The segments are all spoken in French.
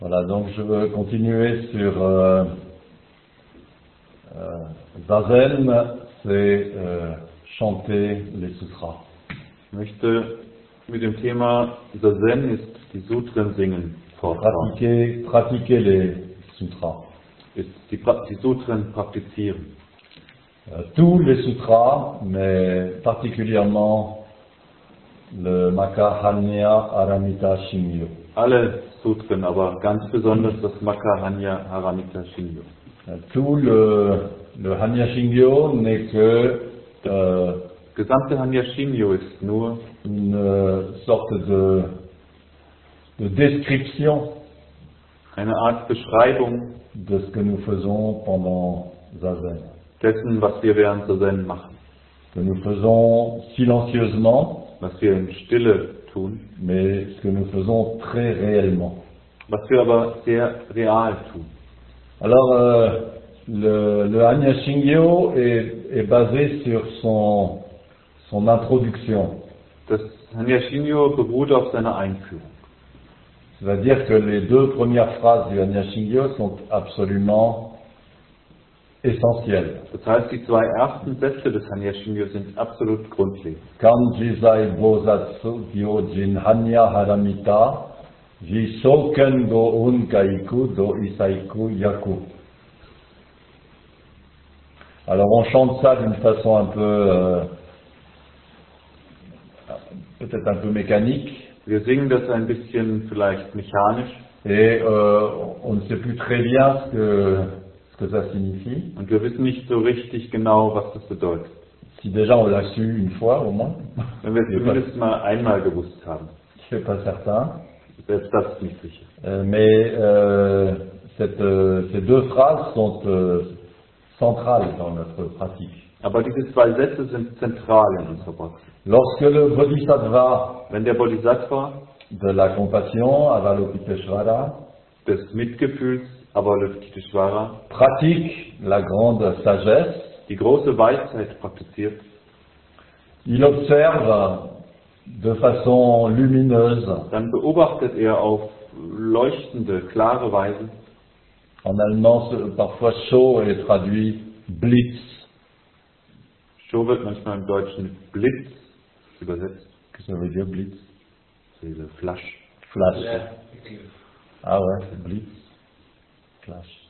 Voilà, donc je veux continuer sur Zazen, c'est chanter les sutras. Ich möchte mit dem Thema Zazen ist die Sutren singen fortfahren. Pratiquer les sutras. Ist die Sutren praktizieren. Tous les sutras, mais particulièrement le Makahanya Aramita Shingyo. Alle Sutren, aber ganz besonders das Makahanya Aramita Shingyo. Tout le Hanya Shingyo n'est que Gesamte Hanya Shingyo ist nur une sorte de description eine Art Beschreibung de ce que nous faisons pendant Zazen. Dessen, was wir während Zazen machen. Que nous faisons silencieusement, Was wir in Stille tun, mais ce que nous faisons très réellement. was wir aber sehr real tun. Alors, le Hanya Shingyo est basé sur son introduction. Das Hanya Shingyo beruht auf seiner Einführung. C'est-à-dire que les deux premières phrases du Hanya Shingyo sont absolument essentielles. Das heißt, die zwei ersten Sätze des Hanya Shingyo sind absolut grundlegend. Kanjizai Bozatsu Gyojin Hanya Haramita Jisoken go Un Kaiku do Isaiku Yaku. Alors on chante ça d'une façon un peu peut-être un peu mécanique. Wir singen das ein bisschen vielleicht mechanisch Et on ne sait plus très bien ce que ça signifie. und wir wissen nicht so richtig genau, was das bedeutet. Si déjà on l'a su une fois au moins, Wenn wir es zumindest mal einmal gewusst haben. je ne suis pas certain. Selbst das ist nicht sicher. Mais ces deux phrases sont centrales dans notre pratique. Aber diese zwei Sätze sind zentral in unserer Praxis. Lorsque le Bodhisattva Wenn der Bodhisattva de la compassion, Avalokiteshvara, des Mitgefühls, Avalokiteshvara, pratique la grande sagesse, die große Weisheit praktiziert, il observe de façon lumineuse, dann beobachtet er auf leuchtende, klare Weise. en allemand parfois Sho est traduit Blitz. So wird manchmal im Deutschen mit Blitz übersetzt. Qu'est-ce que ça veut dire Blitz? C'est le Flash. Flash. Ah ouais, Blitz. Flash.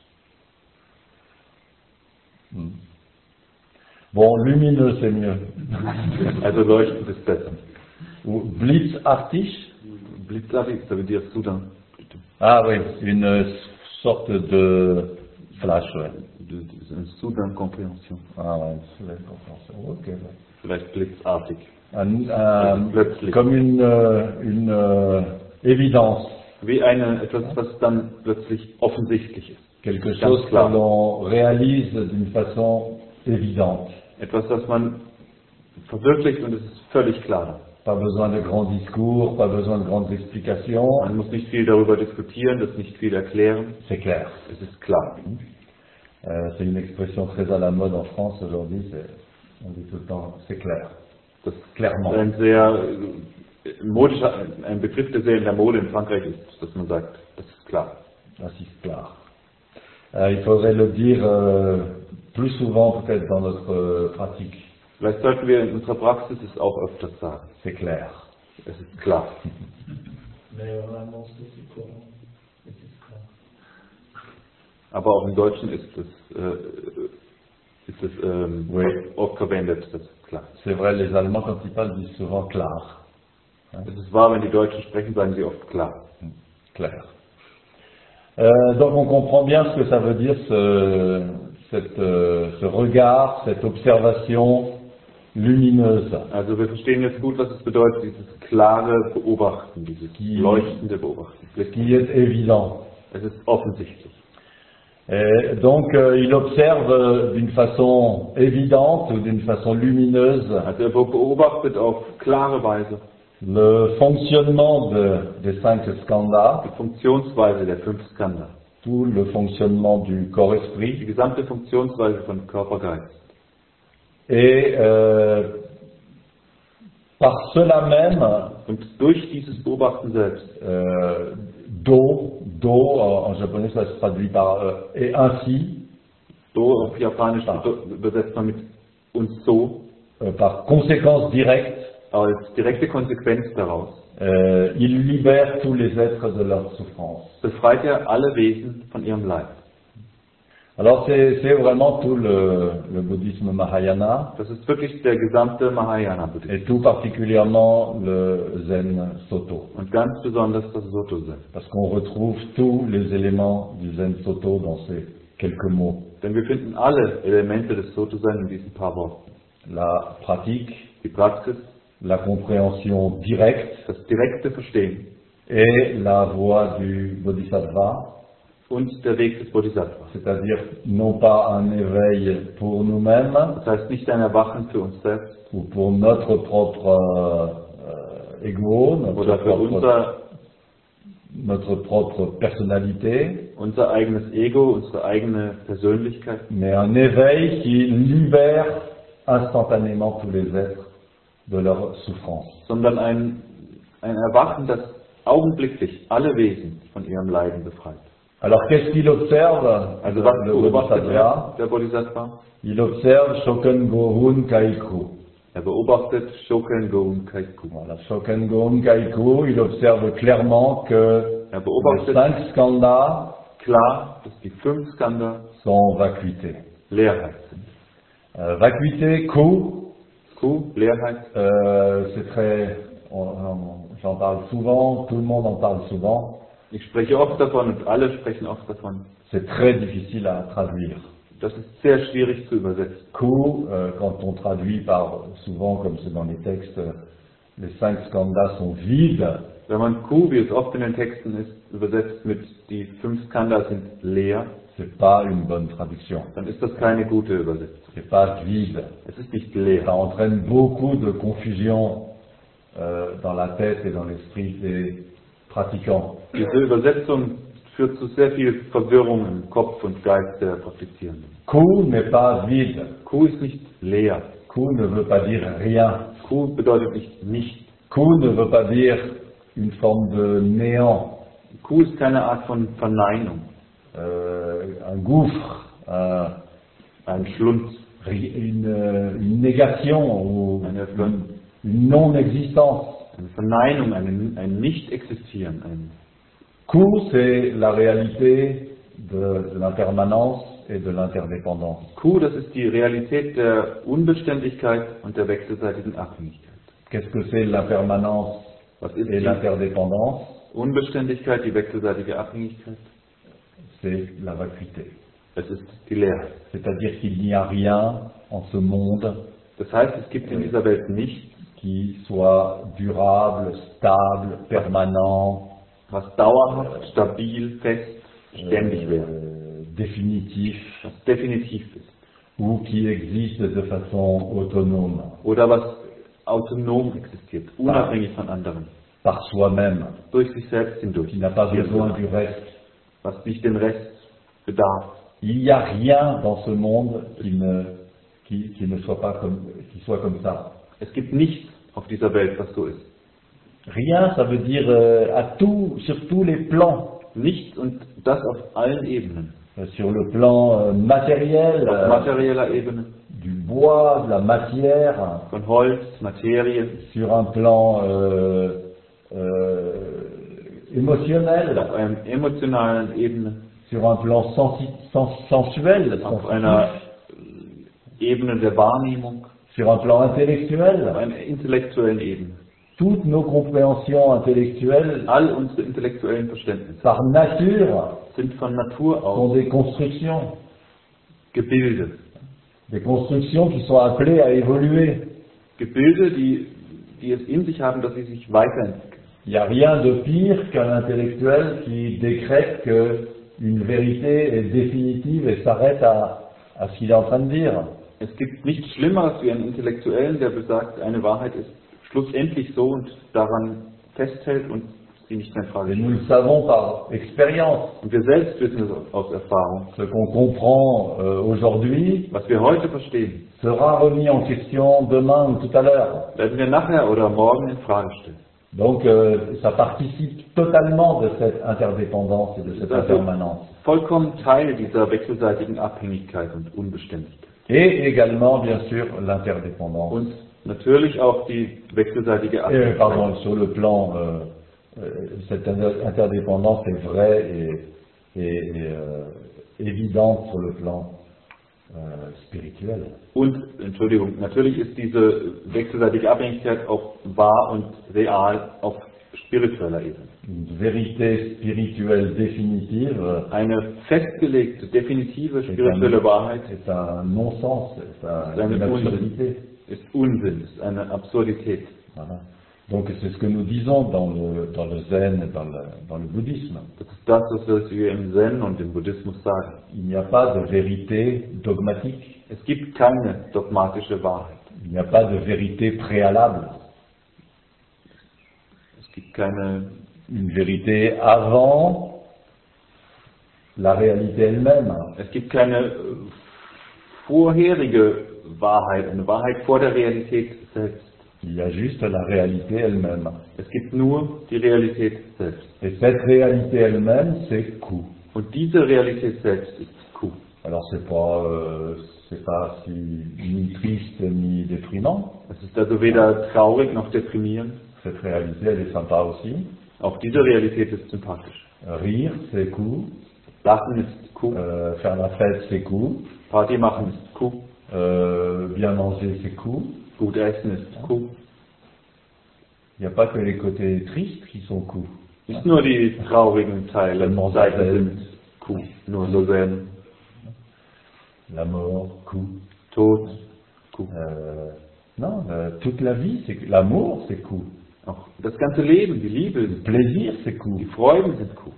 Bon, lumineux c'est mieux. Also leuchtend ist besser. Ou blitzartig. Blitzartig, ça veut dire soudain. Ah oui, une sorte de flash, ouais. Une soudain compréhension. Ah ouais, soudaine compréhension. Ok. Ouais. Vielleicht blitzartig. Plötzlich. Comme une évidence. Wie etwas, was dann plötzlich offensichtlich ist. Quelque chose que l'on réalise d'une façon évidente. Etwas, das man verwirklicht und es ist völlig klar. Pas besoin de grands discours, pas besoin de grandes explications. Man muss nicht viel darüber diskutieren, das nicht viel erklären. C'est clair. Es ist klar. C'est une expression très à la mode en France aujourd'hui. On dit tout le temps, c'est clair. Das Clairement. ist ein Begriff, der sehr in der Mode in Frankreich ist, dass man sagt, das ist klar. Das ist klar. Il faudrait le dire plus souvent peut-être dans notre pratique. Vielleicht sollten wir in unserer Praxis es auch öfters sagen. C'est clair. Es ist klar. Aber auch im Deutschen ist es Oui. oft verwendet, das ist klar. C'est vrai, les Allemands quand ils parlent disent souvent klar. Es ist wahr, wenn die Deutschen sprechen, sagen sie oft klar. Clair. Donc on comprend bien ce que ça veut dire ce regard, cette observation lumineuse. Also wir verstehen jetzt gut, was es bedeutet, dieses klare Beobachten, dieses leuchtende Beobachten. Qui est évident. Es ist offensichtlich. Et donc il observe d'une façon évidente ou d'une façon lumineuse Also er beobachtet auf klare Weise le fonctionnement des 5 skandhas, die Funktionsweise der 5 Skandha, tout le fonctionnement du die corps-esprit. gesamte Funktionsweise von Körper, Geist. Et par cela même, Und durch dieses Beobachten selbst en japonais ça se traduit par et ainsi, Do auf Japanisch übersetzt man mit und so, par conséquence directe, als direkte Konsequenz daraus. Il libère tous les êtres de leur souffrance. Befreit er alle Wesen von ihrem Leid. Alors c'est vraiment tout le bouddhisme Mahayana Das ist wirklich der gesamte Mahayana-Buddhismus. et tout particulièrement le Zen Soto. Und ganz besonders das Soto-Zen. Parce qu'on retrouve tous les éléments du Zen Soto dans ces quelques mots. Denn wir finden alle Elemente des Soto-Zen in diesen paar Worten. La pratique, Die Praxis, la compréhension directe das direkte Verstehen et la voie du Bodhisattva, und der Weg des Bodhisattva. c'est-à-dire non pas un éveil pour nous-mêmes Das heißt nicht ein Erwachen für uns selbst ou pour notre propre ego, oder für notre propre personnalité, unser eigenes Ego, unsere eigene Persönlichkeit, mais un éveil qui libère instantanément tous les êtres de leur souffrance. sondern ein Erwachen, das augenblicklich alle Wesen von ihrem Leiden befreit. Alors qu'est-ce qu'il observe, Also was le beobachtet Bodhisattva? der Bodhisattva? Il observe Shoken Gohun Kaiku. Er beobachtet Shoken Goun Kaiku. Voilà, Shoken Gohun Kaiku, il observe clairement que Er les beobachtet 5 skandhas klar, dass die 5 Skandha sont vacuité. Leerheit sind. Vacuité, Ku, Ku, Leerheit, c'est très, j'en parle souvent, tout le monde en parle souvent, ich spreche oft davon und alle sprechen oft davon. c'est très difficile à traduire. Das ist sehr schwierig zu übersetzen. Ku, quand on traduit par, souvent comme c'est dans les textes, les 5 skandhas sont vides, Wenn man Ku, wie es oft in den Texten ist, übersetzt mit die 5 Skandha sind leer, c'est pas une bonne traduction. dann ist das keine gute Übersetzung. C'est pas vide. Es ist nicht Ça leer. entraîne beaucoup de confusion dans la tête et dans l'esprit des pratiquants. Diese Übersetzung führt zu sehr viel Verwirrung im Kopf und Geist der Praktizierenden. Ku n'est pas vide. Ku ist nicht leer. Ku ne veut pas dire rien. Ku bedeutet nicht. Ku ne veut pas dire une forme de néant, Ku ist keine Art von Verneinung, un gouffre, ein Schlund, une négation ou eine une non-existence. Verneinung, ein Nicht-Existieren. Ku, c'est la réalité de l'impermanence et de l'interdépendance. Ku, das ist die Realität der Unbeständigkeit und der wechselseitigen Abhängigkeit. Qu'est-ce que c'est l'impermanence Was ist et die l'interdépendance? Unbeständigkeit, die wechselseitige Abhängigkeit? C'est la vacuité. Es ist die Leerheit. C'est-à-dire qu'il n'y a rien en ce monde Das heißt, es gibt in dieser Welt nichts, qui soit durable, stable, permanent, was dauerhaft, stabil, fest, ständig wäre, définitif, was definitiv ist. ou qui existe de façon autonome, Oder was autonom existiert, unabhängig von anderen, par soi-même, durch sich selbst hindurch, qui n'a pas besoin du reste. was nicht den Rest bedarf. Il n'y a rien dans ce monde qui ne soit pas comme, qui soit comme ça. Es gibt nichts auf dieser Welt, was so ist. Rien, ça veut dire sur tous les plans. Nichts und das auf allen Ebenen. Sur le plan matériel, Auf materieller Ebene, du bois, de la matière, von Holz, Materie, sur un plan émotionnel, auf einer emotionalen Ebene, sur un plan sensuel, auf einer Ebene der Wahrnehmung, sur un plan intellectuel. auf einer intellektuellen Ebene. Toutes nos compréhensions intellectuelles, All unsere intellektuellen Verständnisse par nature, sind von Natur sont aus des constructions. Gebilde. Des constructions qui sont appelées à évoluer. Gebilde, die es in sich haben, dass sie sich weiterentwickeln. Il n'y a rien de pire qu'un intellectuel qui décrète qu'une vérité est définitive et s'arrête à ce qu'il est en train de dire. Es gibt nichts Schlimmeres wie einen Intellektuellen, der besagt, eine Wahrheit ist schlussendlich so und daran festhält und sie nicht mehr in Frage Et nous stellt. le savons par expérience. Und wir selbst wissen es aus Erfahrung. Ce qu'on comprend aujourd'hui Was wir heute verstehen, sera remis en question demain ou tout à l'heure. werden wir nachher oder morgen in Frage stellen. Donc ça participe totalement de cette interdépendance et de cette impermanence. Vollkommen Teil dieser wechselseitigen Abhängigkeit und Unbeständigkeit. Et également, bien sûr, l'interdépendance. Und natürlich auch die wechselseitige Abhängigkeit. Pardon, sur le plan, cette interdépendance est vraie et évidente sur le plan spirituel. Und, Entschuldigung, natürlich ist diese wechselseitige Abhängigkeit auch wahr und real auf spiritueller Ebene. Une vérité spirituelle définitive. Eine festgelegte, definitive spirituelle Wahrheit ist un non-sens, c'est une absurdité. Ist Unsinn, ist eine Absurdität. Voilà. Donc c'est ce que nous disons dans le Zen, dans le bouddhisme. Das ist das, was wir im Zen und im Buddhismus sagen. Il n'y a pas de vérité dogmatique. Es gibt keine dogmatische Wahrheit. Il n'y a pas de vérité préalable. Es gibt keine une vérité avant la réalité elle-même. Es gibt keine vorherige Wahrheit, eine Wahrheit vor der Realität selbst. Il y a juste la réalité elle-même. Es gibt nur die Realität selbst. Et cette réalité elle-même, c'est Ku. Und diese Realität selbst ist Ku. Alors c'est pas si ni triste ni déprimant. Es ist also weder traurig noch deprimierend. Cette réalité, elle est sympa aussi. Auch diese Realität ist sympathisch. Rire, c'est Ku. Lachen ist Ku. Faire la fête, c'est Ku. Party machen ist Ku. Bien manger, c'est Ku. Gut essen ist Ku. Il n'y a pas que les côtés tristes qui sont Ku. Nicht nur die traurigen Teile, Seiten sind Ku. Nur so Zen. La mort, Ku. Tod, Ku. Non, toute la vie, c'est l'amour, c'est Ku. Auch das ganze Leben, die Liebe, le plaisir, c'est Ku. Die Freuden sind Ku.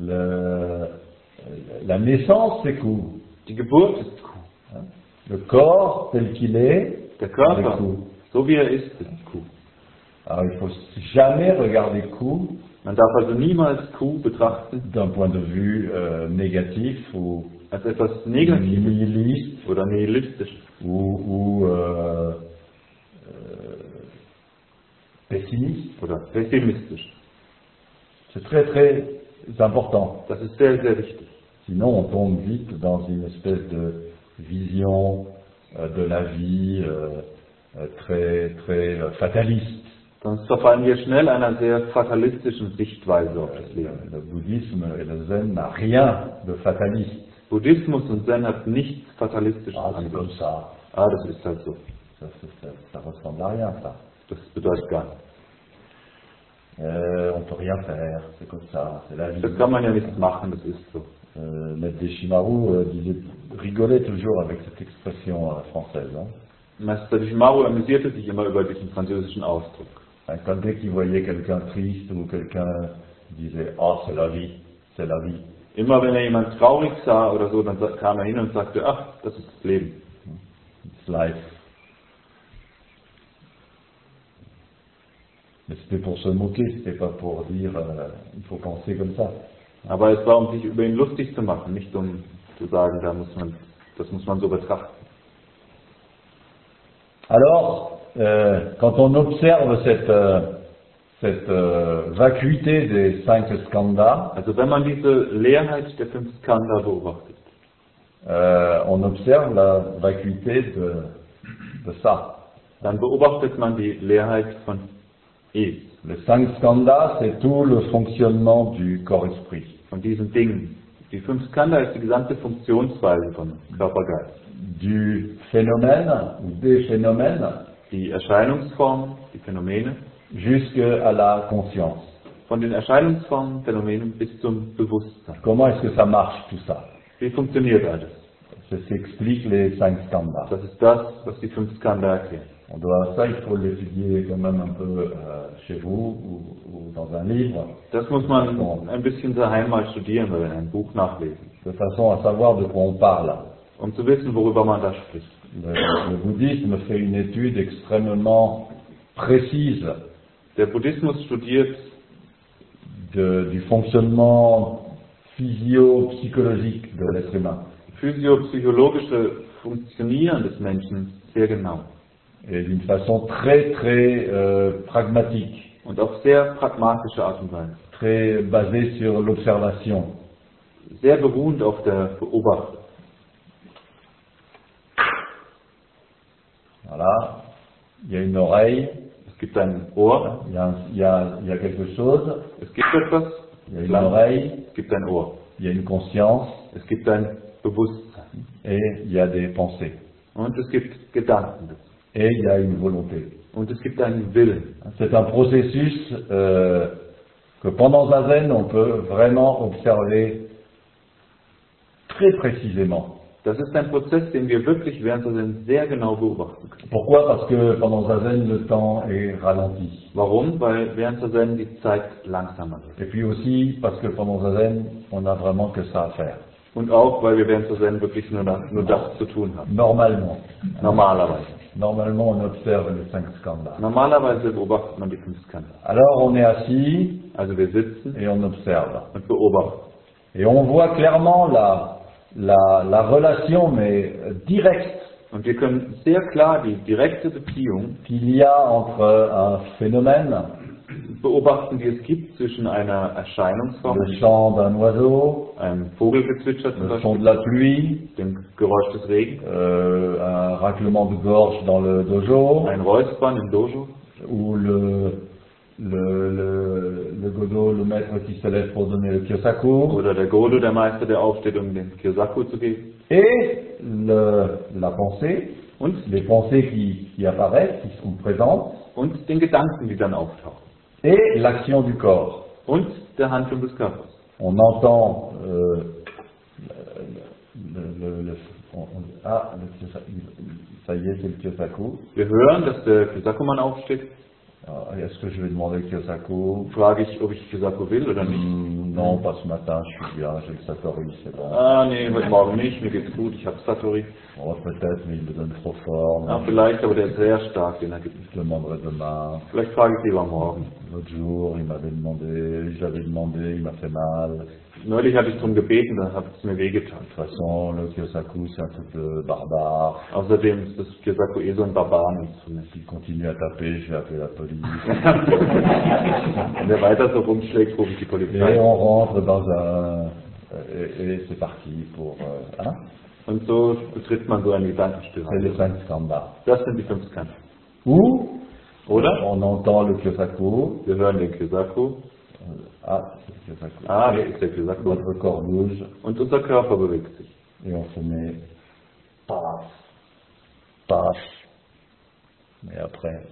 La naissance, c'est Ku. Die Geburt ist Ku. Le corps tel qu'il est, der Körper, so wie ist Ku. Alors il faut jamais regarder Ku. Man darf also niemals Ku betrachten d'un point de vue négatif ou als etwas Negatives nihiliste oder nihilistisch ou pessimiste oder pessimistisch. C'est très très important. Das ist sehr, sehr wichtig. Sinon on tombe vite dans une espèce de vision de la vie très très fataliste. Sonst verfallen wir schnell einer sehr fatalistischen Sichtweise auf das Leben. Le bouddhisme et le zen n'a rien de fataliste. Buddhismus und Zen hat nichts Fatalistisches an c'est comme sich. ça. Das ist halt so. Ça ressemble à rien, ça. Das bedeutet gar nichts. On peut rien faire, c'est comme ça, c'est la vie. Das kann man ja nicht machen, das ist so. Maître Deshimaru rigolait toujours avec cette expression française. Hein. Meister Deshimaru amüsierte sich immer über diesen französischen Ausdruck. Quand dès qu'il voyait quelqu'un triste ou quelqu'un disait « Oh, c'est la vie, c'est la vie ». Immer wenn jemand traurig sah oder so, dann kam hin und sagte, ach, das ist das Leben. It's life. Mais c'était pour se moquer, c'était pas pour dire il faut penser comme ça. Aber es war, um sich über ihn lustig zu machen, nicht um zu sagen, das muss man so betrachten. Alors, quand on observe cette vacuité des 5 skandhas, also wenn man diese Leerheit der 5 Skandha beobachtet, on observe la vacuité de ça. Dann beobachtet man die Leerheit von E. Les 5 skandhas, c'est tout le fonctionnement du corps-esprit. Von diesen Dingen. Die 5 Skandha ist die gesamte Funktionsweise von Körper-Geist. Du phénomène ou des phénomènes, die Erscheinungsformen, die Phänomene, jusqu'à la conscience. Von den Erscheinungsformen, Phänomenen bis zum Bewusstsein. Comment est-ce que ça marche tout ça? Wie funktioniert alles? C'est ce qu'expliquent les 5 skandhas. Das ist das, was die 5 Skandha erklären. Ça, il faut l'étudier quand même un peu chez vous ou dans un livre. Das muss man ein bisschen daheim mal studieren oder in einem Buch nachlesen. De façon à savoir de quoi on parle. Um zu wissen, worüber man da spricht. Le bouddhisme fait une étude extrêmement précise. Der Buddhismus studiert du fonctionnement physio-psychologique de l'être humain. Physio-psychologische Funktionieren des Menschen sehr genau. Et d'une façon très très pragmatique. Und auf sehr pragmatische Art und Weise. très basé sur l'observation. Sehr beruhend auf der Beobachtung. Voilà, il y a une oreille, Es gibt ein Ohr, il y a quelque chose, es gibt etwas, il y a une oreille, es gibt ein Ohr, il y a une conscience es gibt ein Bewusstsein et il y a des pensées. und es gibt Gedanken Et il y a une volonté. und es gibt einen Willen. C'est un processus que pendant Zazen, on peut vraiment observer très précisément. Das ist ein Prozess, den wir wirklich während der Sinn sehr genau beobachten können. Pourquoi? Parce que pendant Zazen, le temps est ralenti. Warum? Weil während der Sinn die Zeit langsamer wird. Et puis aussi parce que pendant Zazen, on n'a vraiment que ça à faire. Und auch, weil wir während der Sinn wirklich nur das zu tun haben. Normalement. Normalerweise. Normalement, on observe les 5 skandhas. Normalerweise beobachtet man die 5 Skandale. Alors, on est assis Also wir sitzen et on observe. und beobachten. Et on voit clairement la relation, mais directe, Und wir können sehr klar die direkte Beziehung qu'il y a entre un phénomène, beobachten, die es gibt zwischen einer Erscheinungsform, le chant d'un oiseau, einem Vogelgezwitscher zum le son de Beispiel, la pluie, dem Geräusch des Regens, un raclement de gorge dans le dojo, ein Räuspern im Dojo, ou le godo, le maître qui se lève pour donner le kyosaku, oder der Godo, der Meister, der aufsteht, um den Kyosaku zu geben, et la pensée, und les pensées qui apparaissent, qui sont présentes, den Gedanken, die dann auftauchen, et l'action du corps. und der Handlung des Körpers. On entend ça y est, c'est le kyosaku. Wir hören, dass der Kyosaku-Mann aufsteht. Alors, est-ce que je vais demander le kyosaku? Frage ich, ob ich Kyosaku will oder nicht. Non, pas ce matin, je suis bien, j'ai le satori, c'est bon. Ah, nee, heute Morgen nicht, mir geht's gut, ich habe Satori. Oh, peut-être, mais il me donne trop fort. Ah, vielleicht, aber der ist sehr stark, den ergibt. Je demanderai demain. Vielleicht frage ich lieber morgen. L'autre jour, j'avais demandé, il m'a fait mal. Neulich hatte ich darum gebeten, dann hat es mir wehgetan. De toute façon, le kyosaku, c'est un truc de barbare. Außerdem ist das Kyosaku eh so ein Barbareninstrument. S'il continue à taper, je vais appeler la police. Wenn der weiter so rumschlägt, rufe ich die Et Polizei. on rentre dans un... Et c'est parti pour... hein? Und so betritt man so eine C'est Gedankenstörung. les 5 standards. Das sind die 5 Skandale. Ou, Oder? on entend le kyosaku. Wir hören den Kyosaku. Ah, c'est le kyosaku. Ah, das ist der Kyosaku. Notre corps bouge Und unser Körper bewegt sich. et on se met... Paf, paf. Mais après...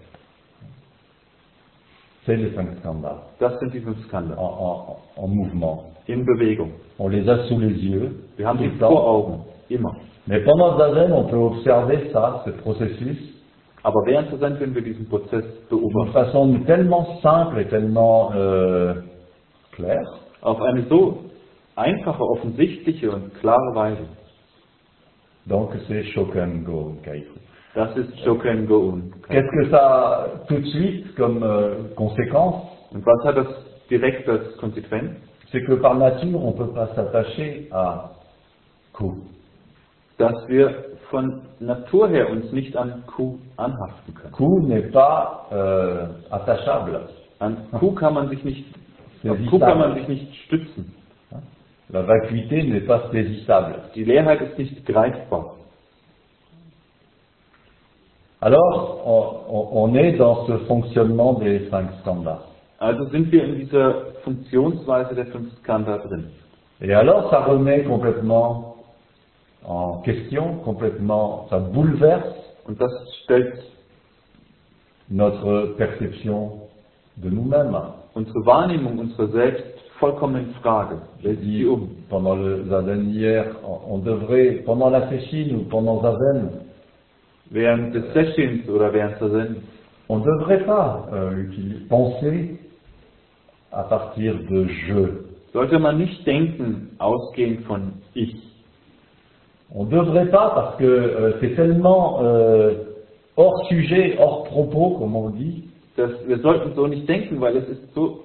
C'est les 5 standards. Das sind die 5 Skandale. En mouvement. In Bewegung. On les a sous les yeux. Wir haben tout sie le temps. vor Augen. Immer. Mais pendant Zazen, on peut observer ça, ce processus, Aber während der Sinn können wir diesen Prozess d'une beobachten. façon tellement simple et tellement claire, Auf eine so einfache, offensichtliche und klare Weise. donc c'est Shokan Go Kaiku. Das ist Shoken-go-un. Qu'est-ce que ça a tout de suite comme conséquence? Und was hat das direkt als Konsequenz? C'est que par nature, on ne peut pas s'attacher à Ku. Dass wir von Natur her uns nicht an Ku anhaften können. Ku n'est pas attachable. An Ku kann man sich nicht, C'est auf Ku kann man saisissable. sich nicht stützen. La vacuité n'est pas saisissable. Die Leerheit ist nicht greifbar. Alors, on est dans ce fonctionnement des 5 standards. Also sind wir in dieser Funktionsweise der 5 Skandha drin. Et alors, ça remet complètement en question, complètement, ça bouleverse Und das stellt notre perception de nous-mêmes. unsere Wahrnehmung, unsere Selbst vollkommen in Frage. J'ai dit pendant le Zazen hier, on devrait, pendant la Sesshin ou pendant Zazen, Während des Sessions oder während der Sinn, on ne devrait pas penser à partir de je. sollte man nicht denken, ausgehend von ich. On ne devrait pas parce que c'est tellement hors sujet, hors propos, comme on dit, Wir sollten so nicht denken, weil es ist so,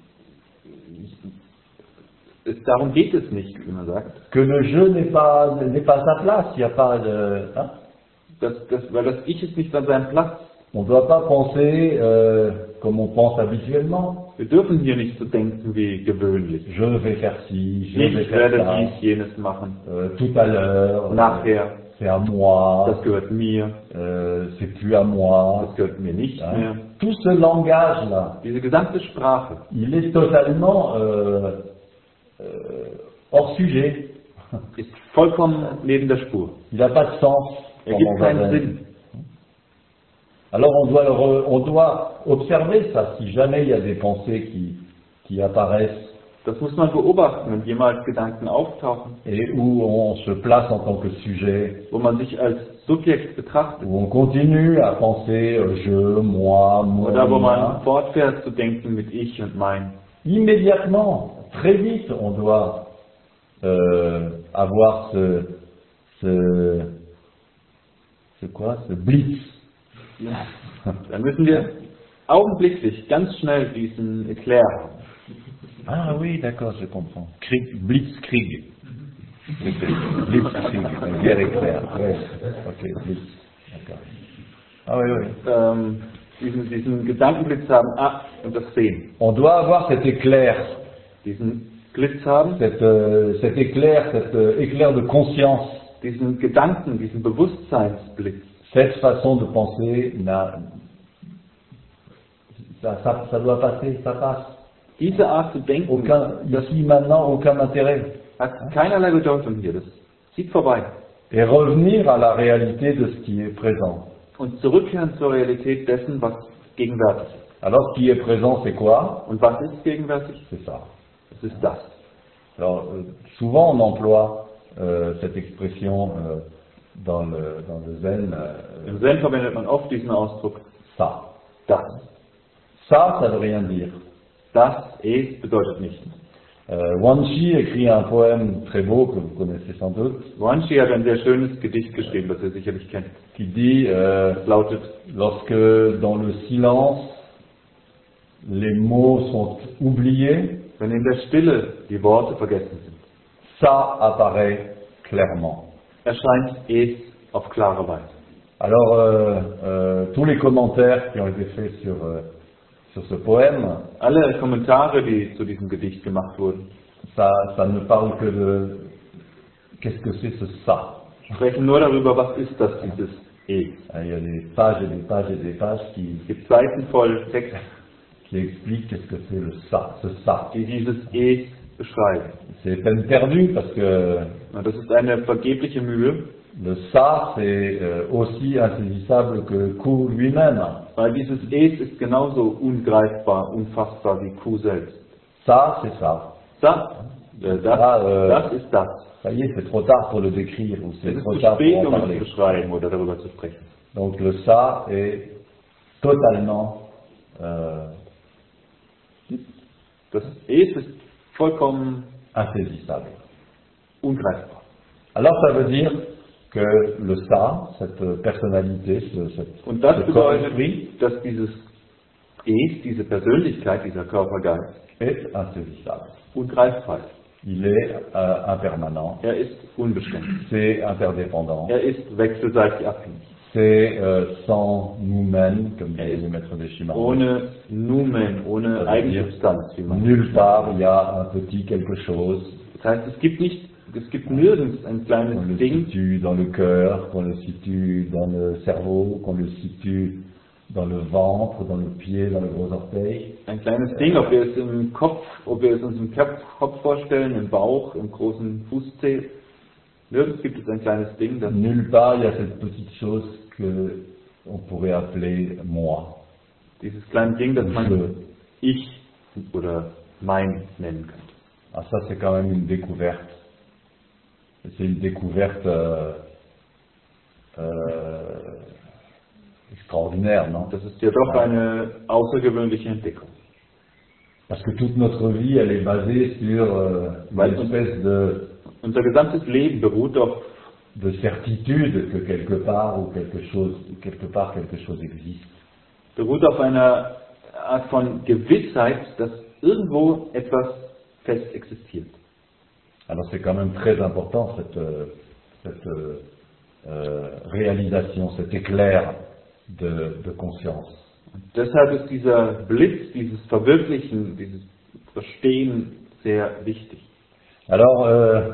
darum geht es nicht, wie man sagt. que le je n'est pas sa place, il n'y a pas de... hein? Weil das Ich ist nicht an seinem Platz. On ne doit pas penser comme on pense habituellement. Wir dürfen hier nicht so denken wie gewöhnlich. Je vais faire ci, je vais Ich faire werde ça, dies, jenes machen. tout à l'heure, Nachher, c'est à moi, das gehört mir, c'est plus à moi. das gehört mir nicht Hein. mehr. Tout ce langage-là, Diese gesamte Sprache il est totalement hors sujet. ist vollkommen neben der Spur. Il n'a pas de sens. Er gibt pendant keinen un- Sinn. Alors on doit observer ça, si jamais il y a des pensées qui apparaissent Das muss man beobachten, wenn jemals Gedanken auftauchen, et où on se place en tant que sujet, wo man sich als Subjekt betrachtet. où on continue à penser je, moi, Oder wo man moi. fortfährt zu denken mit ich und mein. Immédiatement, très vite, on doit avoir ce blitz. Dann müssen wir augenblicklich, ganz schnell diesen Eklat haben. Ah oui, d'accord, je comprends. Blitzkrieg. Blitzkrieg, une guerre éclair. Ouais. Ok, blitz. D'accord. Ah oui, oui. Diesen Gedankenblitz haben, und das Sehen. On doit avoir cet éclair, Diesen Blitz haben, cet éclair de conscience. diesen Gedanken, diesen Bewusstseinsblitz. Cette façon de penser, ça doit passer, ça passe. Diese Art zu denken, das Ici, maintenant, aucun intérêt. hat keinerlei Bedeutung hier. Das zieht vorbei. Et revenir à la réalité de ce qui est présent. Und zurückkehren zur Realität dessen, was gegenwärtig ist. Alors, ce qui est présent, c'est quoi? Und was ist gegenwärtig? C'est ça. Es ist das. Alors, souvent on emploie cette expression dans le Zen, Im Zen verwendet man oft diesen Ausdruck, ça. das. Ça veut rien dire. Das ist bedeutet nicht. Wanshi écrit un poème très beau que vous connaissez sans doute, Guanxi hat ein sehr schönes Gedicht geschrieben, das ihr sicherlich kennt. qui dit Es lautet, lorsque dans le silence les mots sont oubliés, wenn in der Stille die Worte vergessen sind, ça apparaît clairement. erscheint es auf klare Weise. Alors tous les commentaires qui ont été faits sur ce poème, Alle Kommentare, die zu diesem Gedicht gemacht wurden, ça ne parle que de qu'est-ce que c'est ce ça. sprechen nur darüber, was ist das, dieses Es. Il y a des pages et des pages et des pages qui Es gibt Seiten voll Text, expliquent qu'est-ce que c'est le ça, ce ça. die dieses Es beschreiben. C'est peine perdue parce que Und das ist eine vergebliche Mühe, le ça c'est aussi insaisissable que Ku lui-même. weil dieses Es ist genauso ungreifbar, unfassbar wie Q selbst. Ça c'est ça. Das ist das. Ça y est, c'est trop tard pour le décrire ou Es c'est ist trop zu tard spät, pour en um es parler. zu beschreiben oder darüber zu sprechen. Donc le ça est totalement Das Es ist vollkommen insaisissable. ungreifbar. Alors ça veut dire que le ça, cette personnalité, Und das ce corps-esprit bedeutet, dass dieses Es, diese Persönlichkeit, dieser Körpergeist, est insaisissable. ungreifbar ist. Il est impermanent, Er ist unbeständig. c'est interdépendant, Er ist wechselseitig abhängig. c'est sans nous-mêmes, comme disait le maître des Shimans. Ohne Numen, ohne Eigensubstanz, wie man Nulle part il y a un petit quelque chose. Das heißt, es gibt nirgends ein Qu'on kleines le Ding, situe dans le cœur, qu'on le situe dans le cerveau, qu'on le situe dans le ventre, dans le pied, dans le gros orteil. ein kleines Ding, ob wir es im Kopf, ob wir es uns im Kopf vorstellen, im Bauch, im großen Fußzeh. Nirgends gibt es ein kleines Ding, das Nulle part il y a cette petite chose que on pourrait appeler moi. dieses kleine Ding, das man Je. ich oder mein nennen könnte. Ah, ça c'est quand même une découverte. C'est une découverte extraordinaire, non? Das ist ja doch eine außergewöhnliche Entdeckung. Parce que toute notre vie, elle est basée sur une espèce Unser gesamtes Leben beruht auf de certitude que quelque part ou quelque part quelque chose existe. beruht auf einer Art von Gewissheit, dass irgendwo etwas fest existiert. Alors c'est quand même très important cette réalisation, cet éclair de conscience. Deshalb ist dieser Blitz, dieses Verwirklichen, dieses Verstehen sehr wichtig. Alors,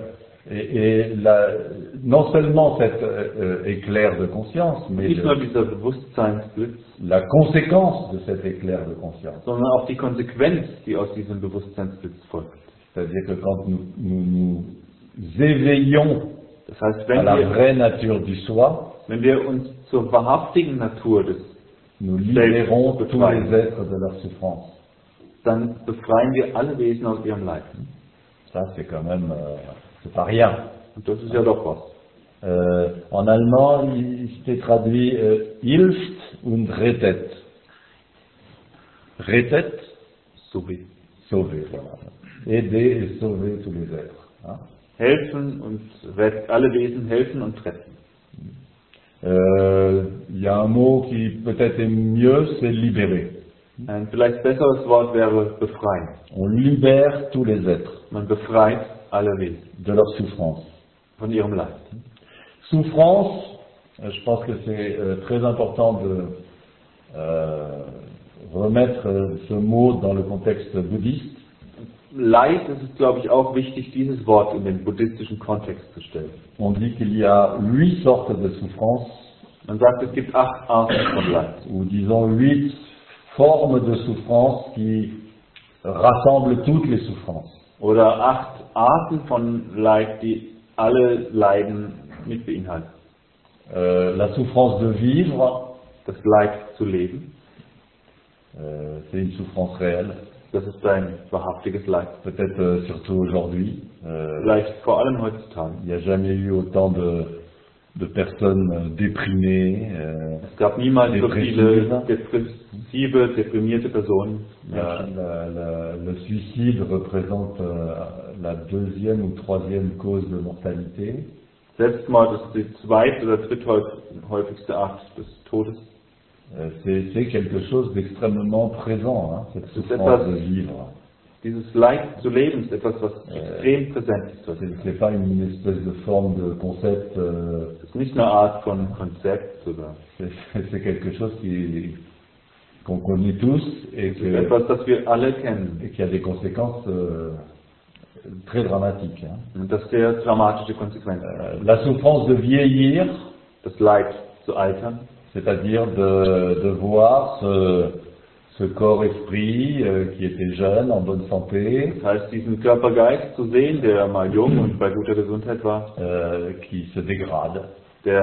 non seulement cet éclair de conscience, mais Nicht nur dieser Bewusstseinsblitz, la conséquence de cet éclair de conscience. sondern auch die Konsequenz, die aus diesem Bewusstseinsblitz folgt. C'est-à-dire que quand nous éveillons Das heißt, à la vraie nature du soi, wenn wir uns zur wahrhaftigen Natur des nous libérons Selbst tous les êtres de leur souffrance. dann befreien wir alle Wesen aus ihrem Leid. Ça, c'est quand même, c'est pas rien. Und das ist ja doch was. En allemand, c'était traduit hilft und rettet. Rettet, Sauver. sauver, voilà. Aider et sauver tous les êtres. Hein. Helfen und retten, alle Wesen helfen und retten. Il y a un mot qui peut-être est mieux, c'est libérer. Ein vielleicht besseres Wort wäre befreien. On libère tous les êtres Man befreit alle Wesen de leur souffrance. von ihrem Leid. Souffrance, je pense que c'est très important de remettre ce mot dans le contexte bouddhiste. Leid, es ist, glaube ich, auch wichtig, dieses Wort in den buddhistischen Kontext zu stellen. On dit qu'il y a 8 sortes de souffrance, Man sagt, es gibt 8 Arten von Leid. ou disons 8 formes de souffrance qui rassemblent toutes les souffrances. Oder 8 Arten von Leid, die alle Leiden mit beinhalten. La souffrance de vivre, Das Leid zu leben, c'est une souffrance réelle, das ist ein wahrhaftiges Leid. peut-être surtout aujourd'hui. Vielleicht vor allem heutzutage. Il n'y a jamais eu autant de personnes déprimées. Es gab niemals so viele depressive, deprimierte Personen. Le suicide représente la deuxième ou troisième cause de mortalité. Selbstmord ist die zweit- oder dritthäufigste Art des Todes. C'est quelque chose d'extrêmement présent, hein, cette C'est souffrance etwas- de vivre. Dieses Leid zu leben ist etwas, was extrem präsent ist. C'est pas une espèce de forme de concept, Es ist nicht eine Art von Konzept oder c'est quelque chose qu'on connaît tous et es ist etwas, das wir alle kennen qui a des conséquences très dramatiques. Hein. und das sehr dramatische Konsequenzen hat. La souffrance de vieillir, Das Leid zu altern, c'est-à-dire de voir ce corps-esprit qui était jeune, en bonne santé, das heißt diesen Körper-Geist zu sehen, der mal jung und bei guter Gesundheit war, qui se dégrade, der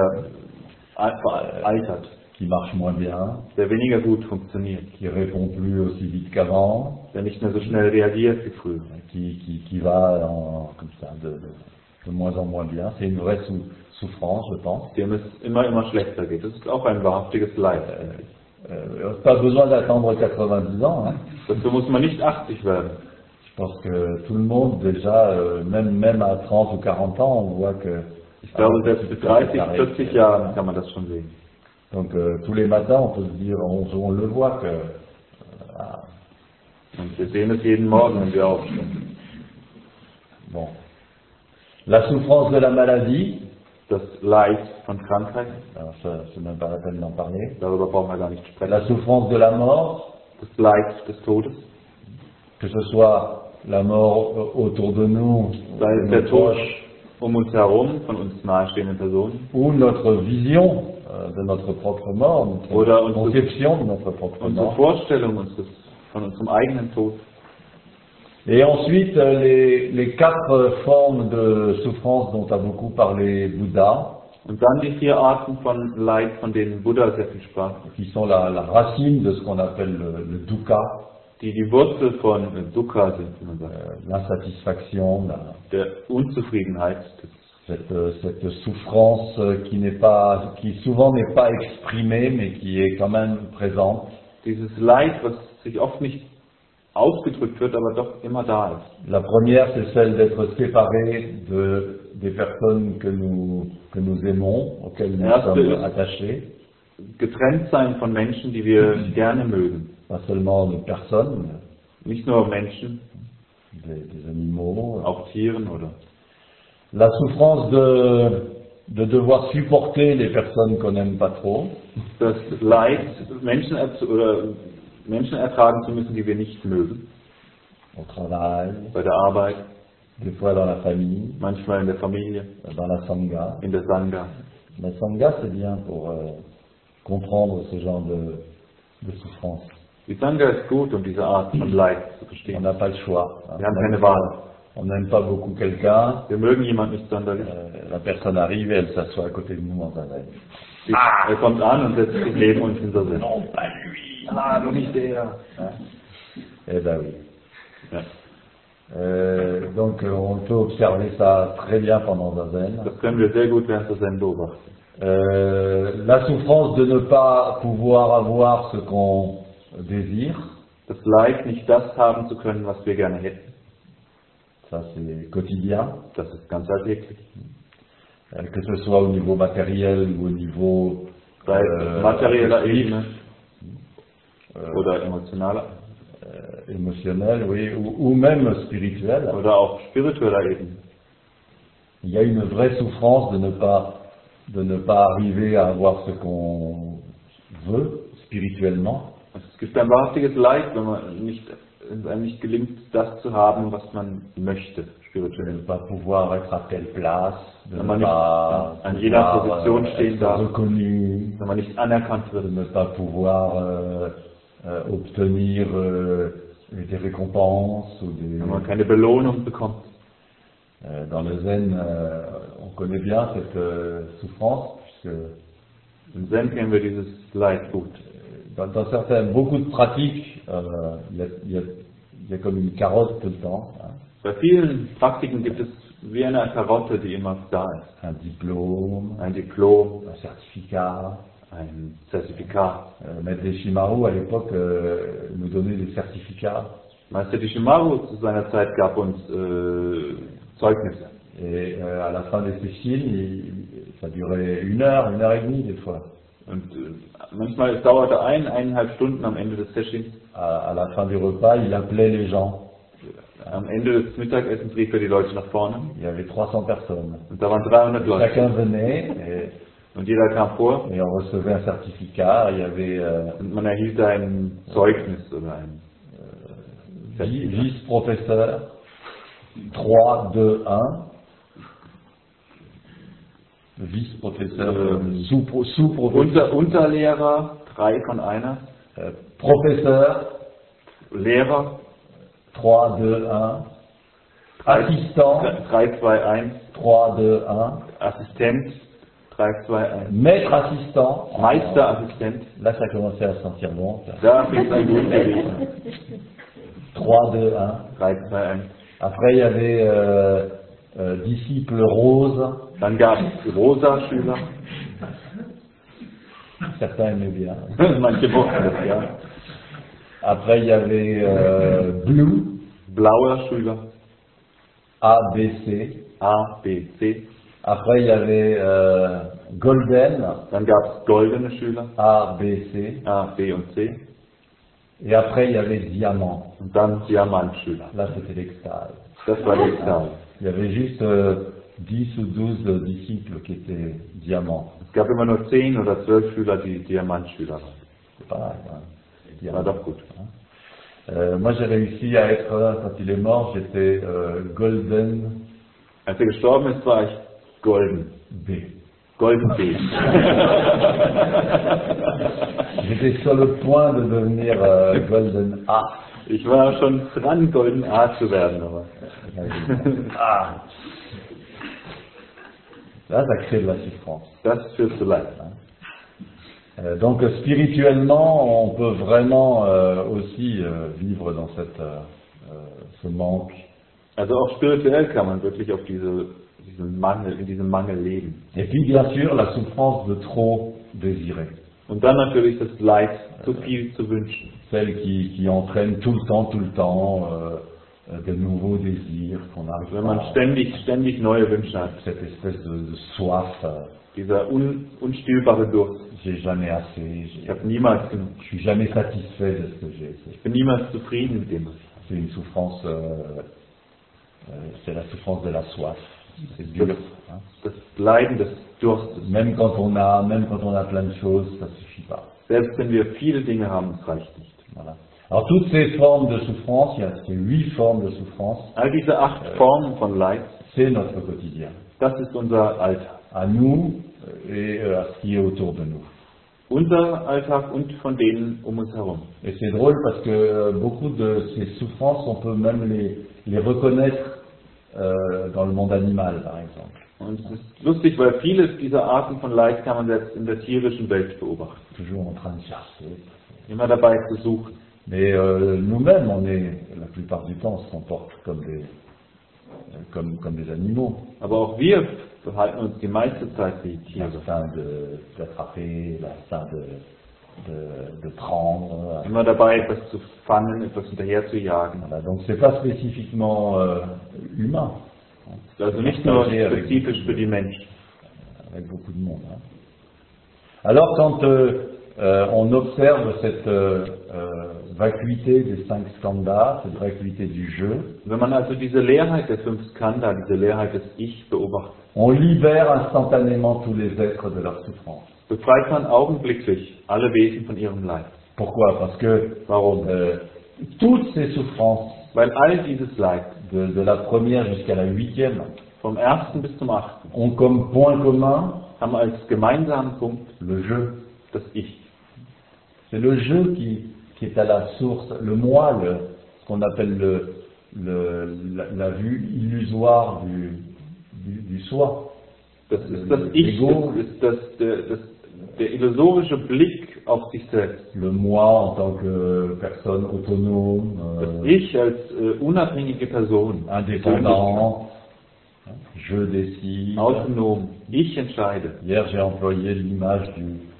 altert, qui marche moins bien, der weniger gut funktioniert, qui répond plus aussi vite qu'avant, der nicht mehr so schnell reagiert wie früher. qui va comme ça de moins en moins bien. C'est une vraie souffrance, je pense. Dem es immer schlechter geht. Das ist auch ein wahrhaftiges Leid. Pas besoin d'attendre 90 ans. Hein. Dazu muss man nicht 80 werden. Je pense que tout le monde déjà, même à 30 ou 40 ans, on voit que... Ich glaube, selbst mit 30, 40 Jahren kann man das schon sehen. Donc tous les matins, on peut se dire, on le voit que... Und wir sehen es jeden Morgen, wenn wir aufstehen. Bon. La souffrance de la maladie, Das Leid von Krankheit, alors ça, c'est même pas la peine d'en parler. darüber brauchen wir gar nicht sprechen. La souffrance de la mort, Das Leid des Todes, que ce soit la mort autour de nous, sei es de der nos Tod proches, uns herum, von uns nahestehenden Personen, ou notre vision de notre propre mort, notre Oder unsere- conception de notre propre unsere mort. Vorstellung von unserem eigenen Tod. Et ensuite, les 4 formes de souffrance dont a beaucoup parlé Bouddha, Und dann die 4 Arten von Leid, von denen Buddha sehr viel sprach, qui sont la racine de ce qu'on appelle le dukkha, die Wurzel von Dukkha sind, wie man sagt, l'insatisfaction, der Unzufriedenheit, cette souffrance qui souvent n'est pas exprimée, mais qui est quand même présente. dieses Leid, was sich oft nicht ausgedrückt wird, aber doch immer da ist. La première, c'est celle d'être séparé des personnes que nous aimons, auxquelles nous Erste sommes ist- attachés, Getrennt sein von Menschen, die wir gerne mögen. pas seulement de personnes, Nicht nur Menschen, des animaux. auch Tieren oder La souffrance de devoir supporter les personnes qu'on n'aime pas trop, das Leid, Menschen ertragen zu müssen, die wir nicht mögen, au travail, bei der Arbeit, des fois dans la famille, manchmal in der Familie, dans la sangha. in der Sangha. La sangha, c'est bien pour comprendre ce genre de souffrance. Die Sangha ist gut, um diese Art von Leid zu On verstehen. n'a pas le choix. Wir haben keine Wahl. On n'aime pas beaucoup quelqu'un, Wir mögen jemanden nicht sonderlich. la personne arrive et elle s'assoit à côté de nous dans un zen. Er kommt an und setzt sich neben uns in der Sinn. Non, pas lui. Ah, du nicht der. Eh ben oui. Ja. Donc on peut observer ça très bien pendant un zen. Das können wir sehr gut während der Zen beobachten. La souffrance de ne pas pouvoir avoir ce qu'on désire, Das Leid, nicht das haben zu können, was wir gerne hätten. ça c'est quotidien, Das ist ganz alltäglich. que ce soit au niveau matériel ou au niveau Sei es materieller affectif, Ebene oder emotionaler émotionnel, oui, ou même spirituel. oder auch spiritueller Ebene. Il y a une vraie souffrance de ne pas arriver à avoir ce qu'on veut spirituellement. Es gibt ein wahrhaftiges Leid, wenn es einem nicht gelingt, das zu haben, was man möchte, De spirituell. ne pas pouvoir être à telle place, de Wenn ne man nicht pas an jeder pouvoir, Position stehen être darf, reconnu, wenn man nicht anerkannt de wird, ne pas pouvoir obtenir des récompenses ou des... wenn man keine Belohnung bekommt. Dans le zen, on connaît bien cette souffrance, puisque Im Zen kennen wir dieses Leid gut. dans beaucoup de pratiques, il y a comme une carotte tout le temps, hein. Bei vielen Praktiken gibt es wie eine Karotte, die immer da ist. Un diplôme, Ein Diplom, un certificat. ein Zertifikat. Maître Deshimaru, à l'époque, nous donnait des certificats. Meister Deshimaru zu seiner Zeit gab uns Zeugnisse. Et à la fin des sessions, ça durait 1 heure et demie des fois. Und manchmal es dauerte 1,5 Stunden am Ende des Sessions. À la fin du repas, il appelait les gens. Am Ende des Mittagessens rief er die Leute nach vorne. Il y avait 300 personnes. Und da waren 300 Leute. Chacun venait Und jeder kam vor et on recevait un certificat. Il y avait und man erhielt ein Zeugnis oder ein vice-professeur, 3, 2, 1. Vice-professeur, sous-professeur, Unterlehrer, 3 von 1. professeur, Lehrer, 3, 2, 1. Assistant, 3, 2, 1. 3, 2, 1. Assistent, 3, 2, 1. Maître assistant. Meisterassistent, Là, ça commençait à se sentir bon. ça. da fing es ein gutes Erleben. 3, 2, 1. 3, 2, 1. Après, il y avait disciple rose. Dann gab es Rosa-Schüler. Certains aimaient bien. Manche mochten das, ja. Après, il y avait blue, Blauer Schüler, A, B, C. A, B, C. Après, il y avait golden, Dann gab es goldene Schüler, A, B, C. A, B und C. Et après, il y avait diamant. Und dann Diamantschüler. Là, c'était l'extase. Das war die Ekstase. Il y avait juste 10 ou 12 disciples qui étaient diamants. Es gab immer nur 10 oder 12 Schüler, die Diamantschüler waren. C'est pas mal, hein. War doch gut. Moi, j'ai réussi à être, quand il est mort, j'étais golden Als er gestorben ist, war ich golden. B. Golden B. J'étais sur le point de devenir golden A. Ich war schon dran, golden A zu werden, aber. Ah. Là, ça crée de la souffrance. Das führt zu Leid. Donc spirituellement, on peut vraiment aussi vivre dans ce manque. Also auch spirituell kann man wirklich auf diesen Mangel, in diesem Mangel leben. Et puis bien sûr, la souffrance de trop désirer. Und dann natürlich das Leid, zu viel zu wünschen. Celle qui entraîne tout le temps de nouveaux désirs qu'on arrive Wenn man ständig neue Wünsche hat. cette espèce de soif. Dieser unstillbare Durst. J'ai jamais assez. Ich habe niemals genug. Je suis jamais satisfait de ce que j'ai. Ich bin niemals zufrieden mit dem, was ich habe. C'est une souffrance. C'est la souffrance de la soif. C'est dur. Hein. Das Leiden des Durstes. Même quand on a plein de choses, ça suffit pas. Selbst wenn wir viele Dinge haben, es reicht nicht. Voilà. Alors toutes ces formes de souffrance, il y a ces 8 formes de souffrance, All diese 8 Formen von Leid, c'est notre quotidien. das ist unser Alltag. À nous et à ce qui est autour de nous. Unser Alltag und von denen um uns herum. Et c'est drôle parce que beaucoup de ces souffrances, on peut même les reconnaître dans le monde animal, par exemple. Und es ist lustig, weil vieles dieser Arten von Leid kann man selbst in der tierischen Welt beobachten. Toujours en train de chercher. Immer dabei zu suchen. Mais nous-mêmes, la plupart du temps, on se comporte comme des animaux. Aber auch wir verhalten uns die meiste Zeit wie Tiere. L'instinct d'attraper, l'instinct de prendre. Immer dabei, etwas zu fangen, etwas hinterher zu jagen. Voilà, donc c'est pas spécifiquement humain. Also nicht nur spezifisch für die Menschen. Avec beaucoup de monde. Hein. Alors quand on observe cette vacuité des 5 skandhas, cette vacuité du jeu, Wenn man also diese Leerheit der 5 Skandha, diese Leerheit des Ich beobachtet, on libère instantanément tous les êtres de leur souffrance. befreit man augenblicklich alle Wesen von ihrem Leid. Pourquoi? Parce que Warum? toutes ces souffrances, Weil all dieses Leid, de la première jusqu'à la 8e, vom 1. bis zum 8., ont comme point commun haben als gemeinsamen Punkt le jeu. das Ich. C'est le jeu qui est à la source, le moi, ce qu'on appelle la vue illusoire du soi. Das ist das Ich, das ist der illusorische Blick auf sich selbst. Le moi en tant que personne autonome, Das Ich als unabhängige Person, indépendant, je décide. autonom, ich entscheide. Hier j'ai employé l'image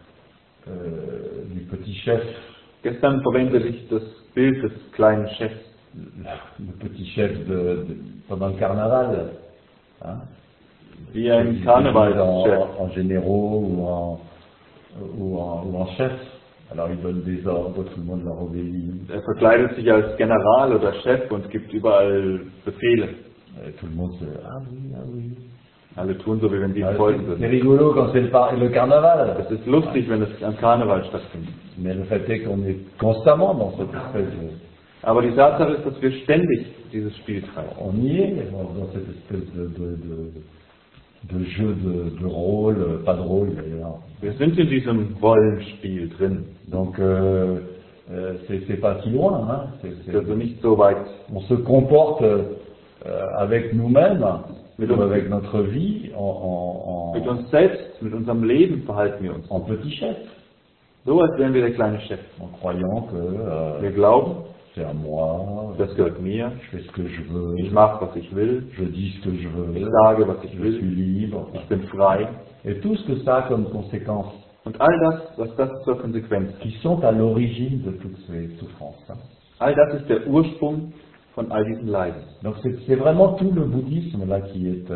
du petit chef. Gestern verwendete ich das Bild des kleinen Chefs. Le petit chef pendant le carnaval. Hein? Wie ein Karnevalschef. En généraux ou en chef. Alors il donne des ordres, tout le monde leur obéit. Er verkleidet sich als General oder Chef und gibt überall Befehle. Et tout le monde se ah oui. Alle tun so, wie wenn sie Ah, folgen c'est würden. rigolo quand c'est le carnaval. Es ist lustig, wenn es am Karneval stattfindet. Mais le fait est qu'on est constamment dans cette espèce Aber die Tatsache ist, dass wir ständig dieses Spiel treiben. on y est dans cette espèce de jeu de rôle, pas de rôle d'ailleurs. Wir sind in diesem Rollenspiel drin. Donc c'est pas si loin. Hein. Es ist also nicht so weit. On se comporte avec nous-mêmes, Mit ou uns- avec notre vie Mit uns selbst, mit unserem Leben verhalten wir uns. en petit chef, So als wären wir der kleine Chef. en croyant que Wir glauben, c'est à moi, das gehört mir, je fais ce que je veux, ich mache, was ich will, je dis ce que je ich veux, sage, was ich je suis will, libre. ich bin frei. Et tout ce que ça a comme conséquence, Und all das, was das zur Konsequenz hat, qui sont à l'origine de toutes ces souffrances. Hein. all das ist der Ursprung von all diesen Leiden. Donc c'est vraiment tout le bouddhisme là qui est...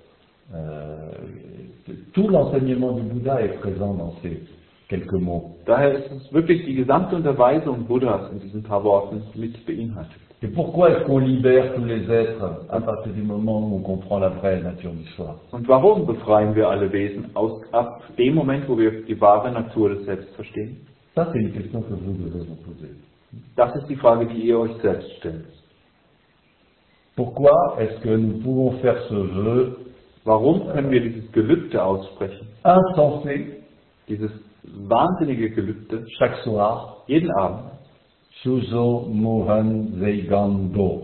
tout l'enseignement du Bouddha est présent dans ces quelques mots. Daher ist es wirklich die gesamte Unterweisung Buddhas in diesen paar Worten mit beinhaltet. Et pourquoi est-ce qu'on libère tous les êtres à partir du moment où on comprend la vraie nature du soi? Und warum befreien wir alle Wesen ab dem Moment, wo wir die wahre Natur des Selbst verstehen? Ça, c'est une question que vous devez vous poser. Das ist die Frage, die ihr euch selbst stellt. Pourquoi est-ce que nous pouvons faire ce vœu Warum können wir dieses Gelübde aussprechen? insensé Dieses wahnsinnige Gelübde chaque soir? jeden Abend. Shuzo Mohan Zeigando.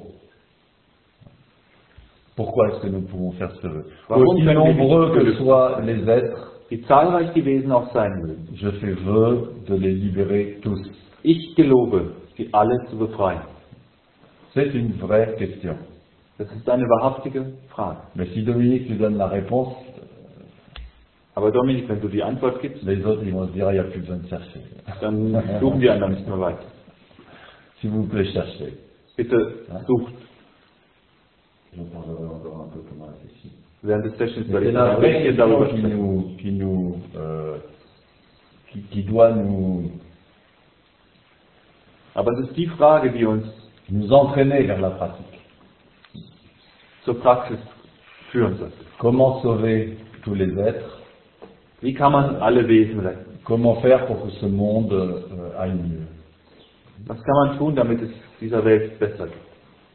Pourquoi est-ce que nous pouvons faire ce vœu? Warum Aussi können wir nombreux dieses que Gelübde- soient les êtres, Wie zahlreich die Wesen auch sein mögen. je fais vœu de les libérer tous. Ich gelobe, sie alle zu befreien. C'est une vraie question. Das ist eine wahrhaftige Frage. Mais si Dominique nous donne la réponse, Aber Dominik, wenn du die Antwort gibst, les autres ils vont se dire il n'y a plus besoin de chercher. dann suchen die anderen nicht mehr weiter. S'il vous plaît, cherchez. Bitte sucht. Je parlerai encore un peu comment réfléchir. Während des Sessions Mais werde c'est ich la ein vraie bisschen question darüber sprechen. qui doit nous Aber es ist die Frage, die uns entraîner vers la pratique. zur Praxis führen sollte. Comment sauver tous les êtres Wie kann man alle Wesen retten? Comment faire pour que ce monde aille mieux? Was kann man tun, damit es dieser Welt besser geht?